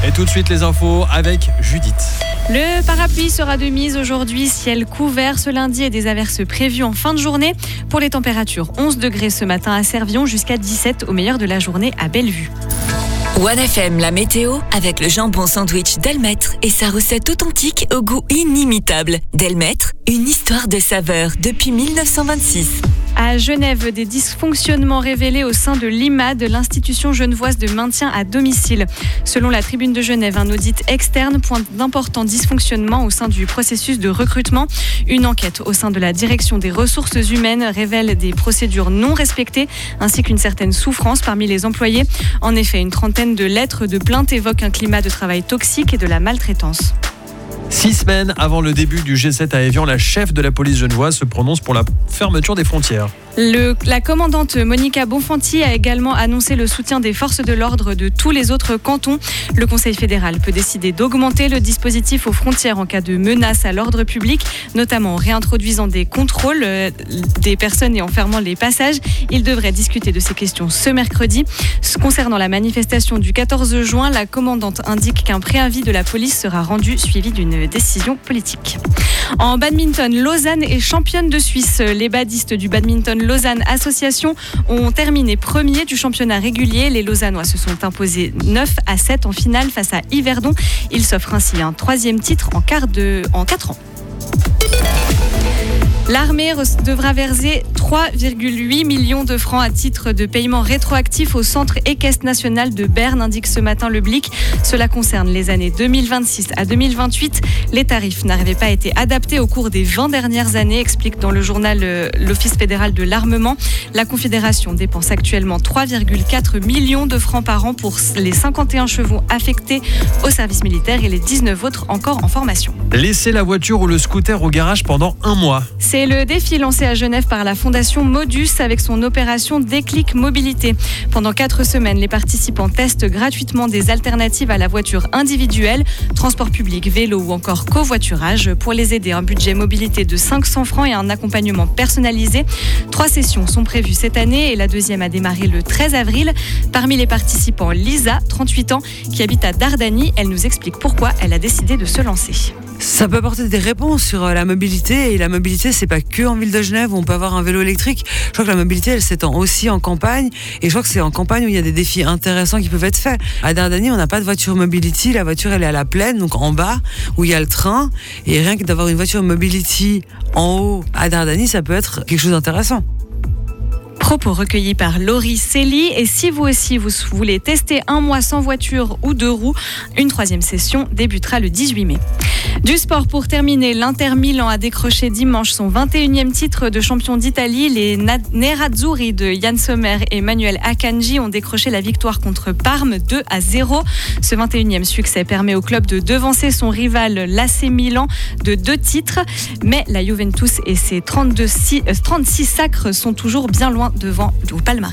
Et tout de suite les infos avec Judith. Le parapluie sera de mise aujourd'hui, ciel couvert ce lundi et des averses prévues en fin de journée. Pour les températures, 11 degrés ce matin à Servion jusqu'à 17 au meilleur de la journée à Bellevue. 1FM, la météo, avec le jambon sandwich Delmaître et sa recette authentique au goût inimitable. Delmaître, une histoire de saveur depuis 1926. À Genève, des dysfonctionnements révélés au sein de l'IMAD, l'institution genevoise de maintien à domicile. Selon la Tribune de Genève, un audit externe pointe d'importants dysfonctionnements au sein du processus de recrutement. Une enquête au sein de la direction des ressources humaines révèle des procédures non respectées ainsi qu'une certaine souffrance parmi les employés. En effet, une trentaine de lettres de plainte évoquent un climat de travail toxique et de la maltraitance. 6 semaines avant le début du G7 à Évian, la chef de la police genevoise se prononce pour la fermeture des frontières. La commandante Monica Bonfanti a également annoncé le soutien des forces de l'ordre de tous les autres cantons. Le Conseil fédéral peut décider d'augmenter le dispositif aux frontières en cas de menace à l'ordre public, notamment en réintroduisant des contrôles des personnes et en fermant les passages. Il devrait discuter de ces questions ce mercredi. Concernant la manifestation du 14 juin, la commandante indique qu'un préavis de la police sera rendu suivi d'une décision politique. En badminton, Lausanne est championne de Suisse. Les badistes du badminton Lausanne Association ont terminé premier du championnat régulier. Les Lausannois se sont imposés 9-7 en finale face à Yverdon. Ils s'offrent ainsi un 3e titre en 4 ans. L'armée devra verser 3,8 millions de francs à titre de paiement rétroactif au centre équestre national de Berne, indique ce matin le Blick. Cela concerne les années 2026 à 2028. Les tarifs n'avaient pas été adaptés au cours des 20 dernières années, explique dans le journal l'Office fédéral de l'armement. La Confédération dépense actuellement 3,4 millions de francs par an pour les 51 chevaux affectés au service militaire et les 19 autres encore en formation. Laisser la voiture ou le scooter au garage pendant 1 mois. C'est le défi lancé à Genève par la Fondation Modus avec son opération Déclic Mobilité. Pendant 4 semaines, les participants testent gratuitement des alternatives à la voiture individuelle, transport public, vélo ou encore covoiturage. Pour les aider, un budget mobilité de 500 francs et un accompagnement personnalisé. 3 sessions sont prévues cette année et la deuxième a démarré le 13 avril. Parmi les participants, Lisa, 38 ans, qui habite à Dardani. Elle nous explique pourquoi elle a décidé de se lancer. Ça peut apporter des réponses sur la mobilité, et la mobilité c'est pas que en ville de Genève où on peut avoir un vélo électrique. Je crois que la mobilité elle s'étend aussi en campagne, et je crois que c'est en campagne où il y a des défis intéressants qui peuvent être faits. À Dardani on n'a pas de voiture mobility, la voiture elle est à la plaine, donc en bas où il y a le train, et rien que d'avoir une voiture mobility en haut à Dardani ça peut être quelque chose d'intéressant. Propos recueillis par Laurie Célie. Et si vous aussi vous voulez tester 1 mois sans voiture ou 2 roues, une 3e session débutera le 18 mai. Du sport pour terminer, l'Inter Milan a décroché dimanche son 21e titre de champion d'Italie. Les Nerazzurri de Yann Sommer et Manuel Akanji ont décroché la victoire contre Parme 2-0. Ce 21e succès permet au club de devancer son rival l'AC Milan de 2 titres. Mais la Juventus et ses 36 sacres sont toujours bien loin devant au palmarès.